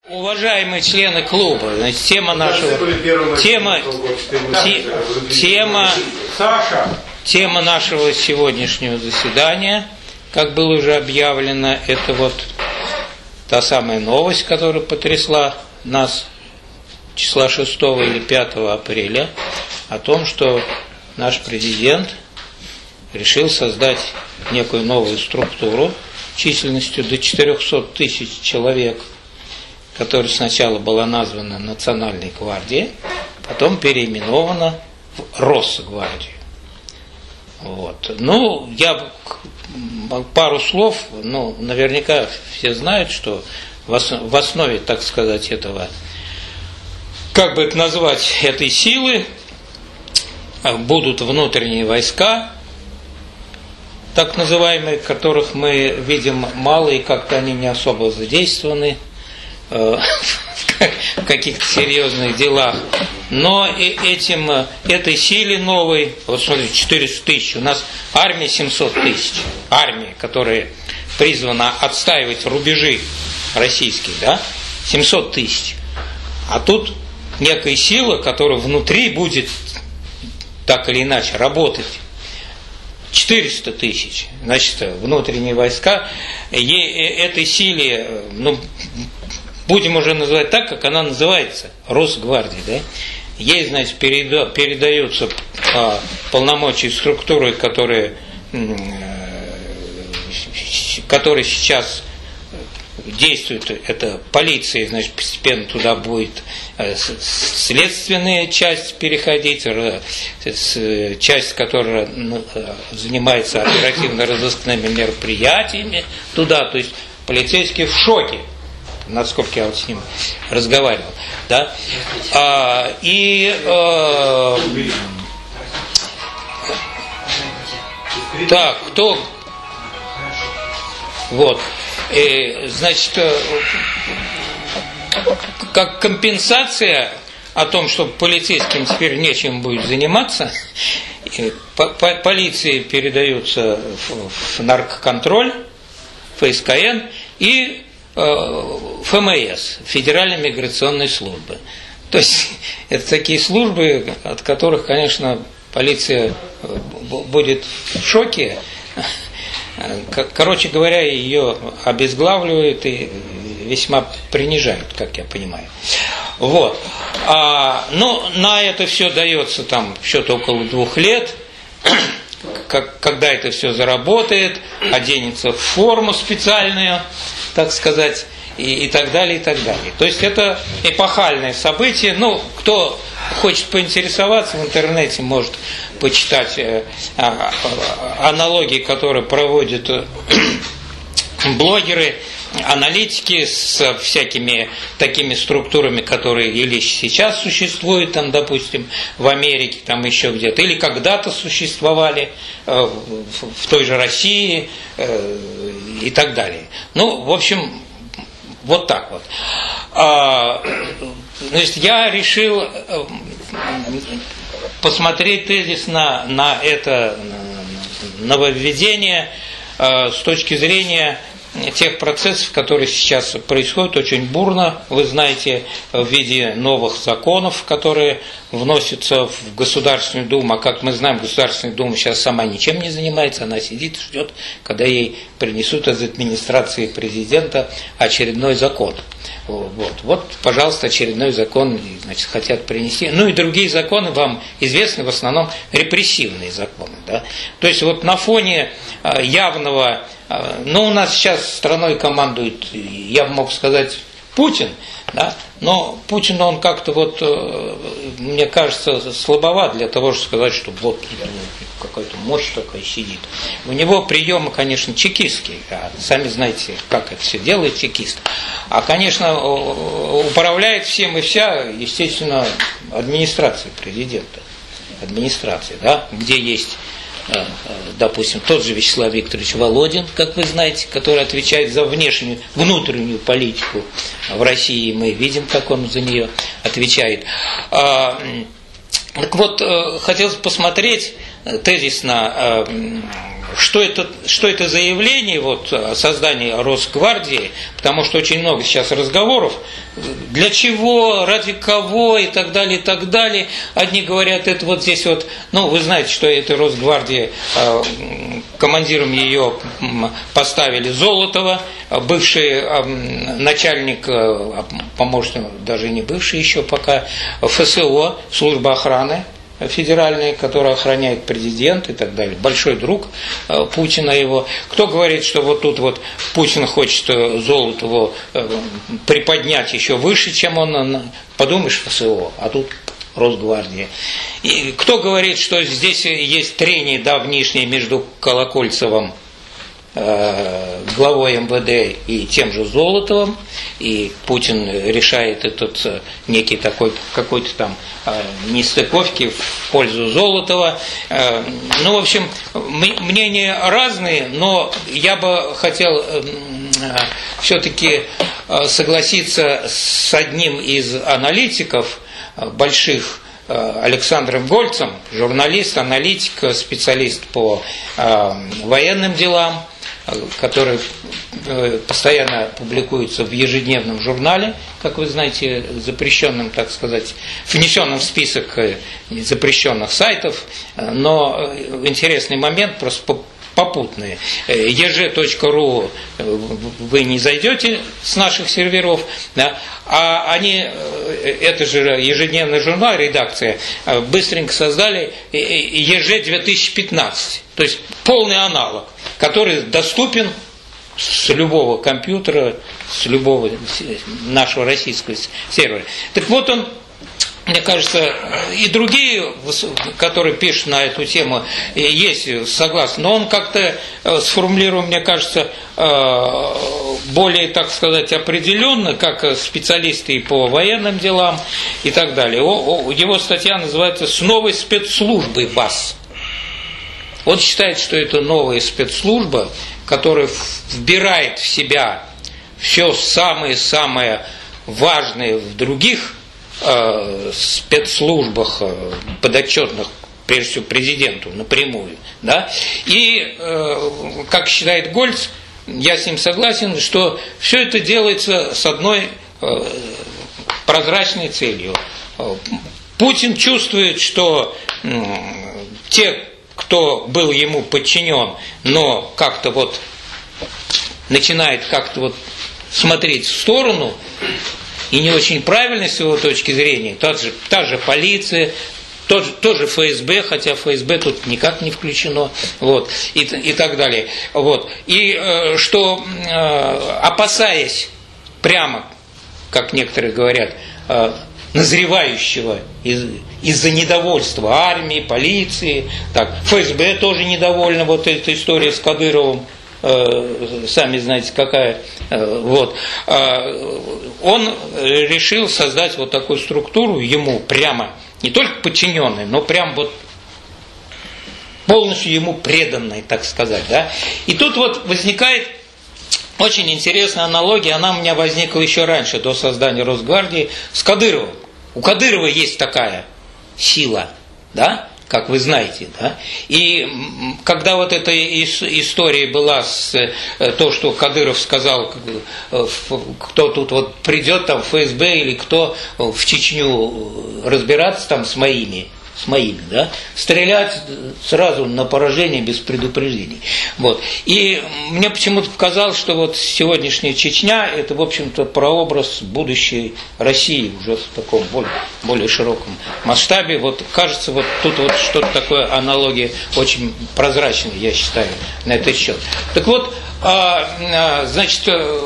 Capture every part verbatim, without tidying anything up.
Уважаемые члены клуба, значит, тема нашего, тема, те, тема, тема нашего сегодняшнего заседания, как было уже объявлено, это вот та самая новость, которая потрясла нас числа шестого или пятого апреля, о том, что наш президент решил создать некую новую структуру численностью до четырехсот тысяч человек, которая сначала была названа Национальной гвардией, потом переименована в Росгвардию. Вот. Ну, я пару слов, ну, наверняка все знают, что в основе, так сказать, этого, как бы это назвать, этой силы будут внутренние войска, так называемые, которых мы видим мало, и как-то они не особо задействованы в каких-то серьезных делах. Но этим, этой силе новой, вот смотрите, четыреста тысяч, у нас армия семьсот тысяч, армия, которая призвана отстаивать рубежи российские, да, семьсот тысяч. А тут некая сила, которая внутри будет так или иначе работать, четыреста тысяч, значит, внутренние войска, ей, этой силе, ну, будем уже называть так, как она называется, Росгвардия, да? Ей, значит, переда, передаются а, полномочия структуры, которые, которые сейчас действуют, это полиция, значит, постепенно туда будет следственная часть переходить, часть, которая занимается оперативно-розыскными мероприятиями туда, то есть полицейские в шоке, насколько я вот с ним разговаривал, да, а, и а, так, кто, вот, и, значит, как компенсация о том, что полицейским теперь нечем будет заниматься, полиции передаются в наркоконтроль, ФСКН и ФМС, Федеральной миграционной службы. То есть это такие службы, от которых, конечно, полиция будет в шоке. Короче говоря, ее обезглавливают и весьма принижают, как я понимаю. Вот. А, ну, на это все дается там что-то около двух лет. Как, когда это все заработает, оденется в форму специальную, так сказать, и, и так далее, и так далее. То есть это эпохальное событие. Ну, кто хочет поинтересоваться, в интернете может почитать э, э, аналогии, которые проводят э, блогеры, аналитики с всякими такими структурами, которые или сейчас существуют, там, допустим, в Америке, там еще где-то, или когда-то существовали э, в, в той же России э, и так далее. Ну, в общем, вот так вот. А, значит, я решил посмотреть тезисно на это нововведение э, с точки зрения тех процессов, которые сейчас происходят очень бурно, вы знаете, в виде новых законов, которые вносятся в Государственную Думу. А как мы знаем, Государственная Дума сейчас сама ничем не занимается, она сидит и ждет, когда ей принесут из администрации президента очередной закон. Вот, вот, пожалуйста, очередной закон, значит, хотят принести. Ну и другие законы вам известны, в основном репрессивные законы. Да? То есть вот на фоне явного, ну у нас сейчас страной командует, я бы мог сказать, Путин, да? Но Путин, он как-то вот, мне кажется, слабоват для того, чтобы сказать, что вот какая-то мощь такая сидит. У него приемы, конечно, чекистские, а сами знаете, как это все делает чекист. А, конечно, управляет всем и вся, естественно, администрация президента. Администрация, да, где есть, допустим, тот же Вячеслав Викторович Володин, как вы знаете, который отвечает за внешнюю, внутреннюю политику в России. Мы видим, как он за нее отвечает. Так вот, хотелось посмотреть тезисно что это, что это за явление вот, создания Росгвардии, потому что очень много сейчас разговоров, для чего, ради кого и так далее, и так далее. Одни говорят, это вот здесь вот, ну, вы знаете, что это Росгвардия, командиром ее поставили Золотова, бывший начальник, помощник, даже не бывший еще пока, ФСО, служба охраны федеральный, который охраняет президент и так далее, большой друг э, Путина его. Кто говорит, что вот тут вот Путин хочет Золотову э, приподнять еще выше, чем он, подумаешь, ФСО, а тут Росгвардия. И кто говорит, что здесь есть трение давнишнее между Колокольцевым, главой эм вэ дэ и тем же Золотовым, и Путин решает этот некий такой какой-то там нестыковки в пользу Золотова. Ну, в общем, мнения разные, но я бы хотел все-таки согласиться с одним из аналитиков больших, Александром Гольцем, журналист, аналитик, специалист по военным делам, который постоянно публикуется в ежедневном журнале, как вы знаете, запрещенным, так сказать, внесенным в список запрещенных сайтов, но интересный момент, просто попутные. е жэ точка ру вы не зайдете с наших серверов, да, а они, это же ежедневный журнал, редакция, быстренько создали е жэ две тысячи пятнадцать, то есть полный аналог, который доступен с любого компьютера, с любого нашего российского сервера. Так вот он, мне кажется, и другие, которые пишут на эту тему, есть согласны, но он как-то сформулировал, мне кажется, более, так сказать, определенно, как специалисты и по военным делам и так далее. Его статья называется «С новой спецслужбой ВАС». Он считает, что это новая спецслужба, которая вбирает в себя все самое-самое важное в других э, спецслужбах, э, подотчетных, прежде всего, президенту напрямую. Да? И, э, как считает Гольц, я с ним согласен, что все это делается с одной э, прозрачной целью. Путин чувствует, что э, те, кто был ему подчинен, но как-то вот начинает как-то вот смотреть в сторону, и не очень правильно с его точки зрения, та же, та же полиция, тот же, тоже эф эс бэ, хотя эф эс бэ тут никак не включено, вот, и, и так далее. Вот. И э, что, э, опасаясь прямо, как некоторые говорят, э, назревающего из, из-за недовольства армии, полиции, так, эф эс бэ тоже недовольна, вот эта история с Кадыровым, э, сами знаете какая, э, вот, э, он решил создать вот такую структуру, ему прямо, не только подчиненной, но прям вот полностью ему преданной, так сказать, да, и тут вот возникает очень интересная аналогия, она у меня возникла еще раньше, до создания Росгвардии, с Кадыровым. У Кадырова есть такая сила, да, как вы знаете, да. И когда вот эта история была с то, что Кадыров сказал, кто тут вот придет там в эф эс бэ или кто в Чечню разбираться там с моими, с моими, да, стрелять сразу на поражение без предупреждений. Вот. И мне почему-то показалось, что вот сегодняшняя Чечня – это, в общем-то, прообраз будущей России уже в таком более, более широком масштабе. Вот кажется, вот тут вот что-то такое, аналогия очень прозрачная, я считаю, на этот счет. Так вот, значит,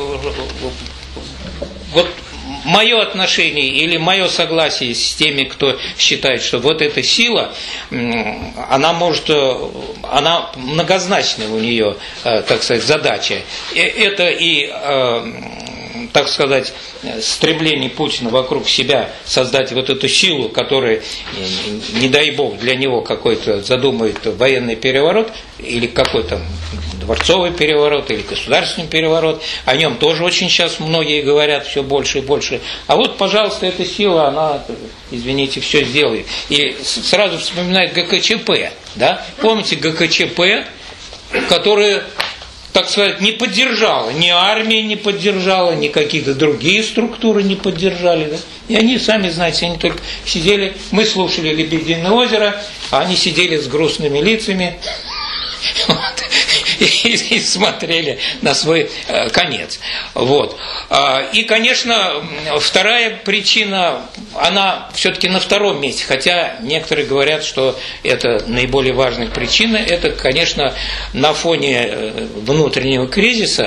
вот мое отношение или мое согласие с теми, кто считает, что вот эта сила, она может, она многозначная у нее, так сказать, задача. Это и, так сказать, стремление Путина вокруг себя создать вот эту силу, которая, не дай бог, для него какой-то задумает военный переворот или какой-то дворцовый переворот или государственный переворот. О нем тоже очень сейчас многие говорят все больше и больше. А вот, пожалуйста, эта сила, она, извините, все сделает. И сразу вспоминает гэ ка че пэ. Да? Помните, гэ ка че пэ которые, так сказать, не поддержала, ни армия не поддержала, ни какие-то другие структуры не поддержали. Да? И они, сами знаете, они только сидели, мы слушали «Лебединое озеро», а они сидели с грустными лицами вот, и, и смотрели на свой э, конец. Вот. И, конечно, вторая причина, она все-таки на втором месте, хотя некоторые говорят, что это наиболее важная причина, это, конечно, на фоне внутреннего кризиса,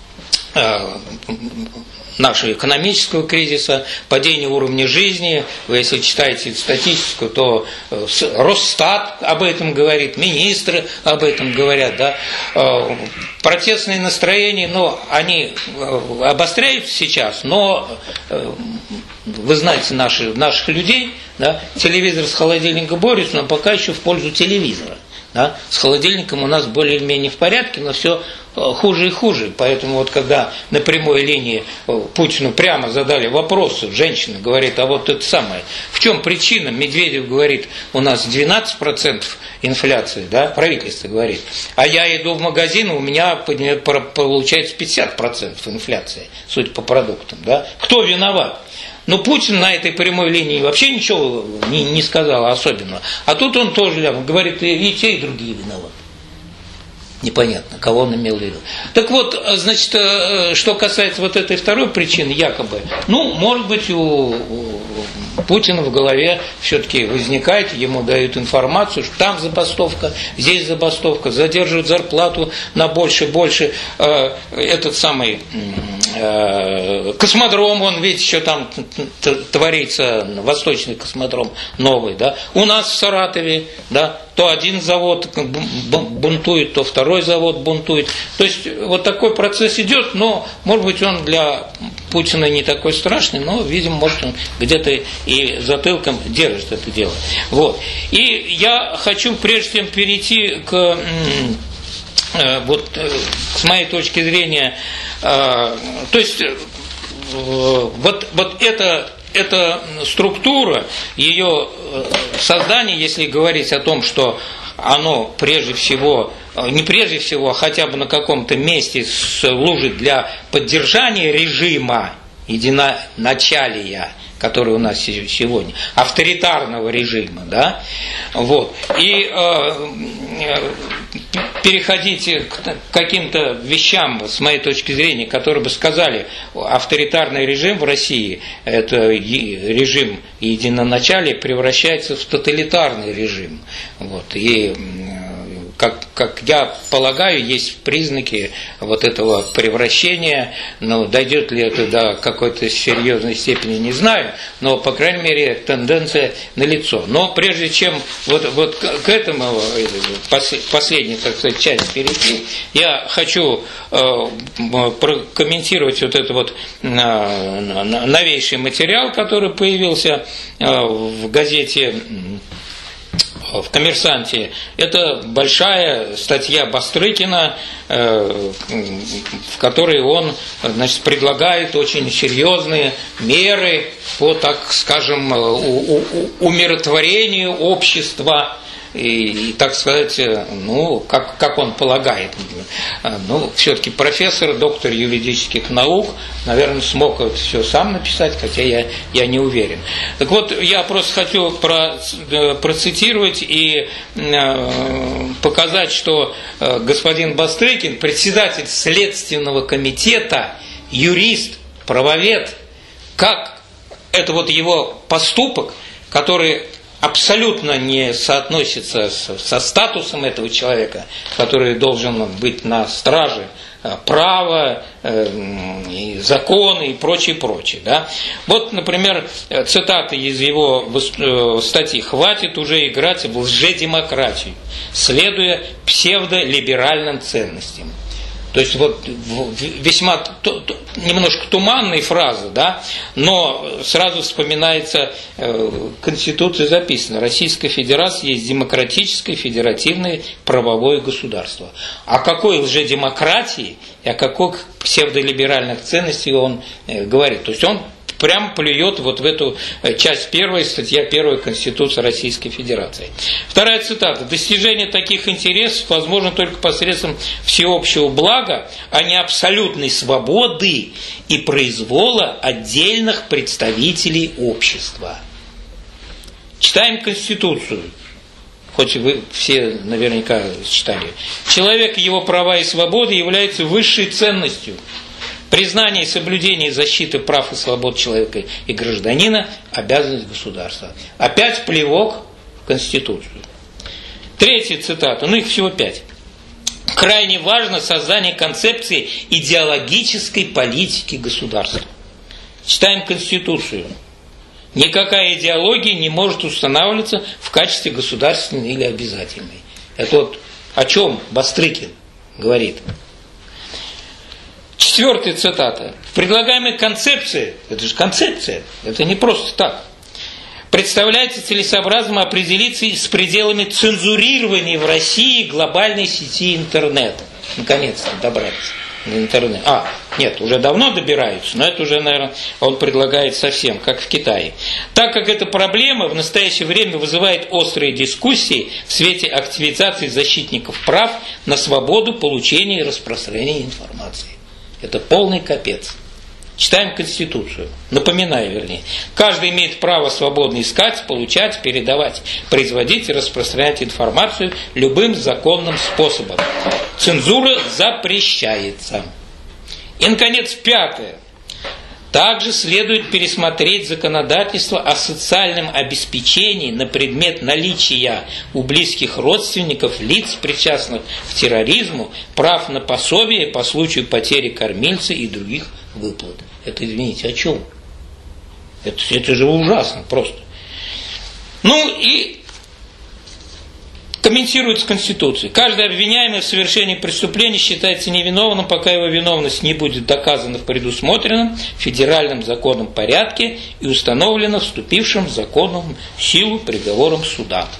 нашего экономического кризиса, падения уровня жизни. Вы, если читаете статистику, то Росстат об этом говорит, министры об этом говорят. Да? Протестные настроения, но они обостряются сейчас, но вы знаете наши, наших людей, да? Телевизор с холодильником борется, но пока еще в пользу телевизора. Да? С холодильником у нас более-менее в порядке, но все хуже и хуже. Поэтому вот когда на прямой линии Путину прямо задали вопрос, женщина говорит, а вот это самое, в чем причина? Медведев говорит, у нас двенадцать процентов инфляции, да? Правительство говорит, а я иду в магазин, у меня получается пятьдесят процентов инфляции, судя по продуктам. Да? Кто виноват? Но Путин на этой прямой линии вообще ничего не, не сказал особенного. А тут он тоже говорит, и те, и другие виноваты. Непонятно, кого он имел в виду. Так вот, значит, что касается вот этой второй причины, якобы, ну, может быть, у, у Путина в голове все-таки возникает, ему дают информацию, что там забастовка, здесь забастовка, задерживают зарплату на больше, больше. Э, этот самый э, космодром, он ведь еще там творится, восточный космодром новый, да. У нас в Саратове, да, то один завод бунтует, то второй завод бунтует. То есть вот такой процесс идет, но, может быть, он для Путина не такой страшный, но, видимо, может, он где-то и затылком держит это дело. Вот. И я хочу, прежде чем перейти к, вот, с моей точки зрения, то есть вот, вот это... Эта структура, ее создание, если говорить о том, что оно прежде всего, не прежде всего, а хотя бы на каком-то месте служит для поддержания режима единоначалия, который у нас сегодня, авторитарного режима, да, вот, и э, переходите к каким-то вещам, с моей точки зрения, которые бы сказали, авторитарный режим в России, это режим единоначалия, превращается в тоталитарный режим, вот, и Как, как я полагаю, есть признаки вот этого превращения, но дойдет ли это до какой-то серьезной степени, не знаю, но, по крайней мере, тенденция налицо. Но прежде чем вот, вот к этому, последней, так сказать, части перейти, я хочу э, прокомментировать вот этот вот э, новейший материал, который появился э, в газете в «Коммерсанте». Это большая статья Бастрыкина, в которой он, значит, предлагает очень серьезные меры по, так скажем, умиротворению общества. И, и, так сказать, ну, как, как он полагает, ну, все-таки профессор, доктор юридических наук, наверное, смог это все сам написать, хотя я, я не уверен. Так вот, я просто хочу про, процитировать и э, показать, что э, господин Бастрыкин, председатель Следственного комитета, юрист, правовед, как это вот его поступок, который абсолютно не соотносится со статусом этого человека, который должен быть на страже права, и закона и прочее, прочее. Да? Вот, например, цитаты из его статьи: «Хватит уже играть в лжедемократию, следуя псевдолиберальным ценностям». То есть вот весьма немножко туманные фразы, да, но сразу вспоминается Конституция, записано: Российская Федерация есть демократическое, федеративное, правовое государство. О какой лжедемократии и о каких псевдолиберальных ценностях он говорит? То есть он прям плюет вот в эту часть первой, статья первая Конституции Российской Федерации. Вторая цитата. «Достижение таких интересов возможно только посредством всеобщего блага, а не абсолютной свободы и произвола отдельных представителей общества». Читаем Конституцию. Хоть вы все наверняка читали. Человек, его права и свободы являются высшей ценностью. Признание и соблюдение защиты прав и свобод человека и гражданина – обязанность государства. Опять плевок в Конституцию. Третья цитата, ну их всего пять. «Крайне важно создание концепции идеологической политики государства». Читаем Конституцию. Никакая идеология не может устанавливаться в качестве государственной или обязательной. Это вот о чем Бастрыкин говорит. Четвертая цитата. В предлагаемой концепции, это же концепция, это не просто так, представляется целесообразным определиться с пределами цензурирования в России глобальной сети интернет. Наконец-то добраться до интернета. А, нет, уже давно добираются, но это уже, наверное, он предлагает совсем, как в Китае. Так как эта проблема в настоящее время вызывает острые дискуссии в свете активизации защитников прав на свободу получения и распространения информации. Это полный капец. Читаем Конституцию. Напоминаю, вернее. Каждый имеет право свободно искать, получать, передавать, производить и распространять информацию любым законным способом. Цензура запрещается. И, наконец, пятое. Также следует пересмотреть законодательство о социальном обеспечении на предмет наличия у близких родственников лиц, причастных к терроризму, прав на пособие по случаю потери кормильца и других выплат. Это, извините, о чем? Это, это же ужасно просто. Ну и комментируется Конституцией. Каждый обвиняемый в совершении преступления считается невиновным, пока его виновность не будет доказана в предусмотренном федеральным законном порядке и установлена вступившим в законную силу приговором суда.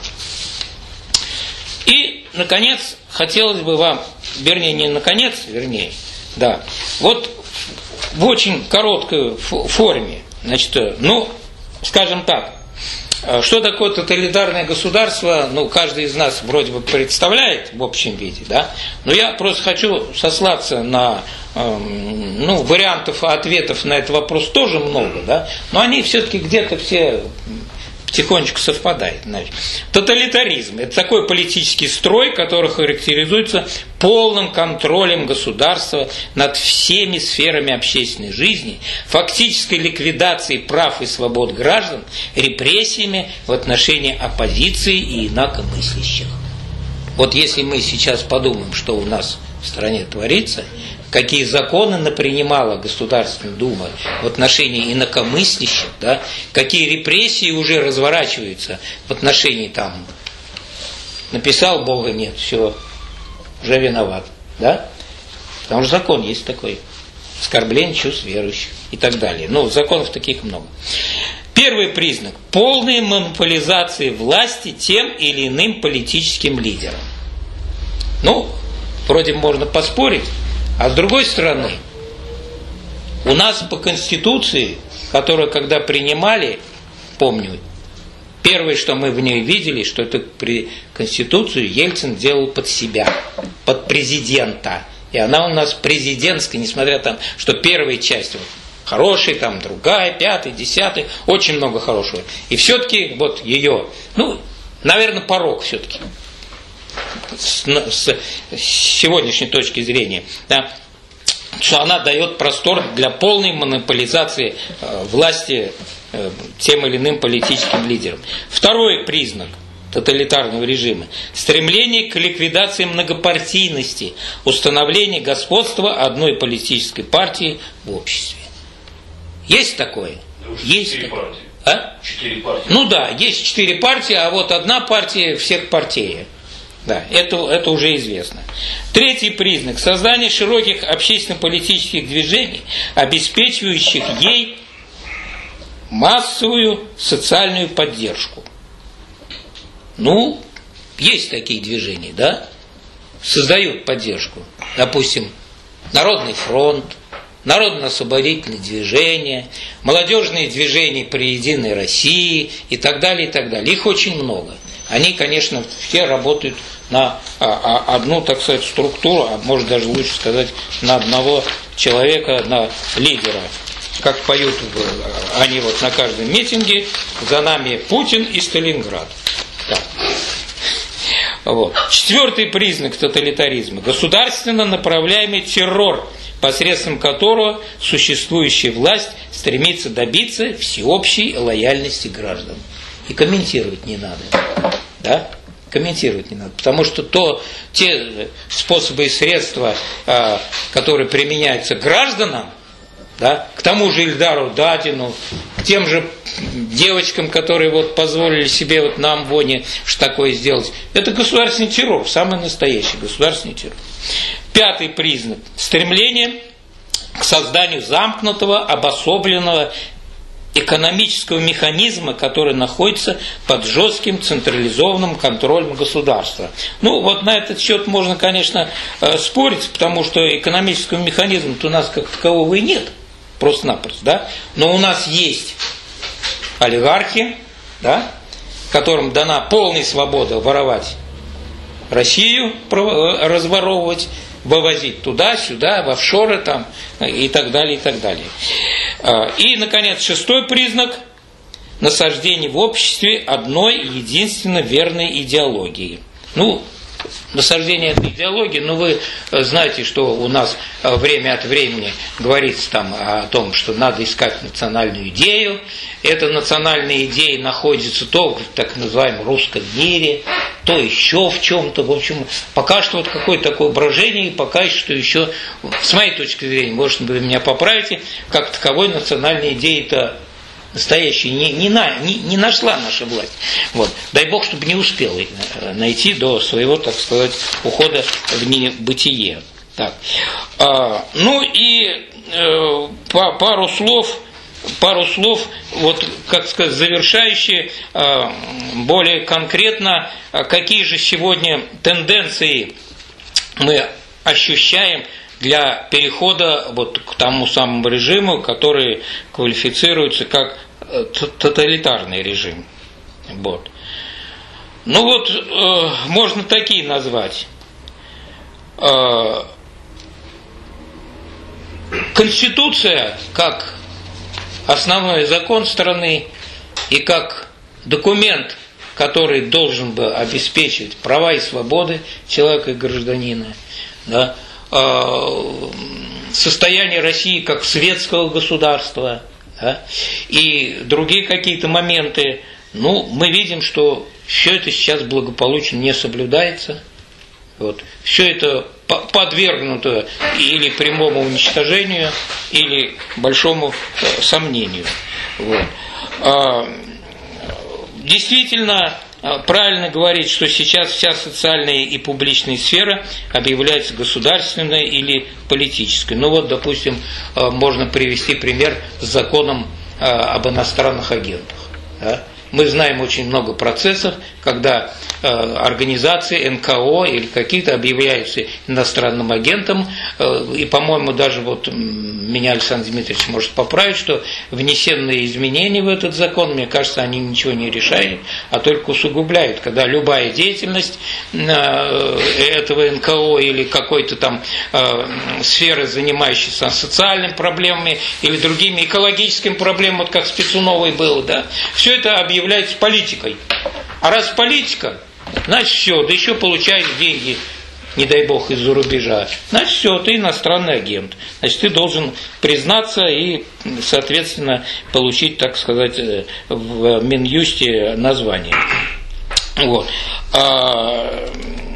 И, наконец, хотелось бы вам, вернее, не наконец, вернее, да, вот в очень короткой форме, значит, ну, скажем так, что такое тоталитарное государство, ну, каждый из нас вроде бы представляет в общем виде, да, но я просто хочу сослаться на, э, ну, вариантов ответов на этот вопрос тоже много, да, но они все-таки где-то все потихонечку совпадают. Значит, тоталитаризм – это такой политический строй, который характеризуется полным контролем государства над всеми сферами общественной жизни, фактической ликвидацией прав и свобод граждан, репрессиями в отношении оппозиции и инакомыслящих. Вот если мы сейчас подумаем, что у нас в стране творится, какие законы напринимала Государственная Дума в отношении инакомыслящих, да, какие репрессии уже разворачиваются в отношении там, написал Бога нет, все, уже виноват, да? Потому что закон есть такой, оскорбление чувств верующих и так далее. Ну, законов таких много. Первый признак – полная монополизация власти тем или иным политическим лидером. Ну, вроде можно поспорить, а с другой стороны, у нас по Конституции, которую когда принимали, помню, первое, что мы в ней видели, что эту Конституцию Ельцин делал под себя, под президента. И она у нас президентская, несмотря там, что первая часть вот, хорошая, там другая, пятая, десятая, очень много хорошего. И все-таки вот ее, ну, наверное, порог все-таки. С, с, с сегодняшней точки зрения, да, что она дает простор для полной монополизации э, власти э, тем или иным политическим лидером. Второй признак тоталитарного режима – стремление к ликвидации многопартийности, установление господства одной политической партии в обществе. Есть такое? Есть четыре такое. Партии. А? Четыре партии. Ну да, есть четыре партии, а вот одна партия всех партий. Да, это, это уже известно. Третий признак – создание широких общественно-политических движений, обеспечивающих ей массовую социальную поддержку. Ну, есть такие движения, да? Создают поддержку. Допустим, Народный фронт, народно-освободительные движения, молодежные движения при Единой России и так далее, и так далее. Их очень много. Они, конечно, все работают на одну, так сказать, структуру, а может даже лучше сказать, на одного человека, на лидера. Как поют они вот на каждом митинге: «За нами Путин и Сталинград». Так. Вот. Четвертый признак тоталитаризма – государственно направляемый террор, посредством которого существующая власть стремится добиться всеобщей лояльности граждан. И комментировать не надо. Да? Комментировать не надо. Потому что то, те способы и средства, которые применяются к гражданам, да, к тому же Ильдару Дадину, к тем же девочкам, которые вот позволили себе вот на Амвоне что такое сделать, это государственный террор, самый настоящий государственный террор. Пятый признак – стремление к созданию замкнутого, обособленного экономического механизма, который находится под жестким централизованным контролем государства. Ну, вот на этот счет можно, конечно, спорить, потому что экономического механизма-то у нас как такового и нет, просто-напросто, да? Но у нас есть олигархи, да, которым дана полная свобода воровать Россию, разворовывать, вывозить туда-сюда, в офшоры там, и так далее, и так далее. И, наконец, шестой признак – насаждение в обществе одной единственно верной идеологии. Ну, насаждение этой идеологии, ну, вы знаете, что у нас время от времени говорится там о том, что надо искать национальную идею. Эта национальная идея находится то в так называемом русском мире, то еще в чем-то. В общем, пока что вот какое-то такое брожение, и пока что еще, с моей точки зрения, может, вы меня поправите, как таковой национальной идеи-то настоящей не, не, на, не, не нашла наша власть. Вот. Дай Бог, чтобы не успела найти до своего, так сказать, ухода в небытие. Так. А, ну и э, по, пару слов, пару слов, вот, как сказать, завершающие, э, более конкретно, какие же сегодня тенденции мы ощущаем для перехода вот к тому самому режиму, который квалифицируется как тоталитарный режим. Вот. Ну вот, э, можно такие назвать. Э, Конституция как основной закон страны и как документ, который должен бы обеспечивать права и свободы человека и гражданина, да, состояние России как светского государства, да, и другие какие-то моменты, ну, мы видим, что все это сейчас благополучно не соблюдается. Вот. Все это подвергнуто или прямому уничтожению, или большому сомнению. Вот. Действительно, правильно говорить, что сейчас вся социальная и публичная сфера объявляется государственной или политической. Ну вот, допустим, можно привести пример с законом об иностранных агентах. Да? Мы знаем очень много процессов, когда организации эн ка о или какие-то объявляются иностранным агентом, и, по-моему, даже вот меня Александр Дмитриевич может поправить, что внесенные изменения в этот закон, мне кажется, они ничего не решают, а только усугубляют, когда любая деятельность этого эн ка о или какой-то там сферы, занимающейся социальными проблемами или другими экологическими проблемами, вот как с Пицуновой было, да, все это объявляется политикой. А раз политика, значит все, да еще получаешь деньги, не дай бог, из-за рубежа, значит все, ты иностранный агент. Значит, ты должен признаться и, соответственно, получить, так сказать, в Минюсте название. Вот. А,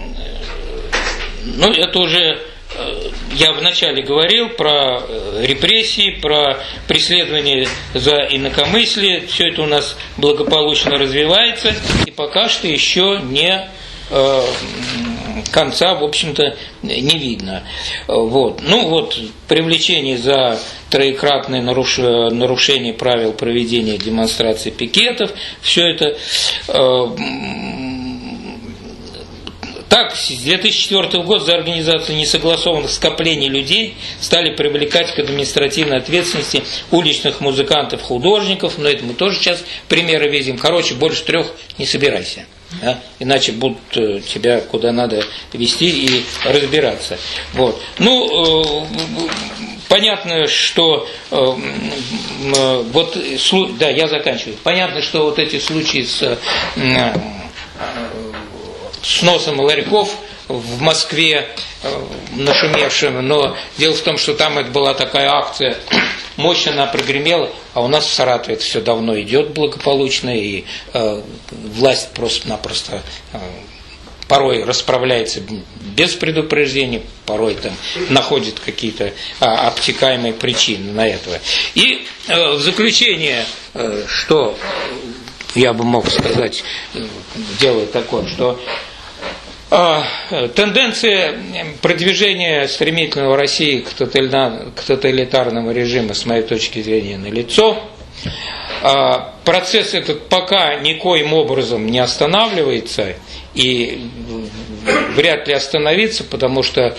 ну, это уже... Я вначале говорил про репрессии, про преследование за инакомыслие. Все это у нас благополучно развивается, и пока что еще не э, конца, в общем-то, не видно. Вот. Ну вот, привлечение за троекратное наруш... нарушение правил проведения демонстраций пикетов, все это... Э, Так, с две тысячи четвёртого года за организацию несогласованных скоплений людей стали привлекать к административной ответственности уличных музыкантов, художников, но это мы тоже сейчас примеры видим. Короче, больше трех не собирайся. Да? Иначе будут э, тебя куда надо вести и разбираться. Вот. Ну, э, понятно, что э, э, вот, да, я заканчиваю. Понятно, что вот эти случаи с э, сносом ларьков в Москве э, нашумевшим, но дело в том, что там это была такая акция, мощно она прогремела, а у нас в Саратове это все давно идет благополучно, и э, власть просто-напросто э, порой расправляется без предупреждения, порой там находит какие-то а, обтекаемые причины на это. И э, в заключение, э, что я бы мог сказать, э, дело такое, что тенденция продвижения стремительного России к тоталитарному режиму, с моей точки зрения, налицо. Процесс этот пока никоим образом не останавливается и вряд ли остановится, потому что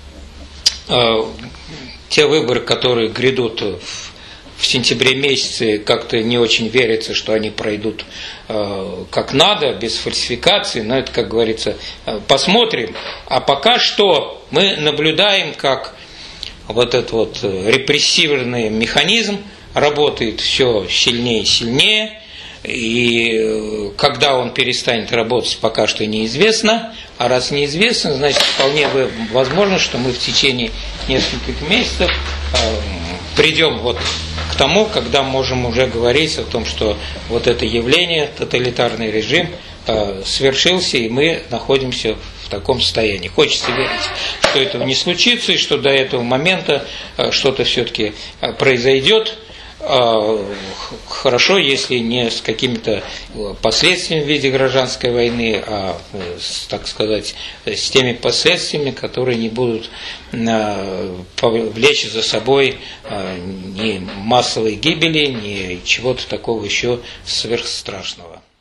те выборы, которые грядут в в сентябре месяце, как-то не очень верится, что они пройдут э, как надо, без фальсификации, но это, как говорится, э, посмотрим. А пока что мы наблюдаем, как вот этот вот репрессивный механизм работает все сильнее и сильнее, и э, когда он перестанет работать, пока что неизвестно, а раз неизвестно, значит, вполне возможно, что мы в течение нескольких месяцев э, придем вот к тому, когда можем уже говорить о том, что вот это явление, тоталитарный режим, э, свершился, и мы находимся в таком состоянии. Хочется верить, что этого не случится, и что до этого момента э, что-то все-таки э, произойдет. Э, хорошо, если не с какими-то последствиями в виде гражданской войны, а, э, с, так сказать, с теми последствиями, которые не будут э, повлечь за собой э, ни массовой гибели, ни чего-то такого еще сверхстрашного.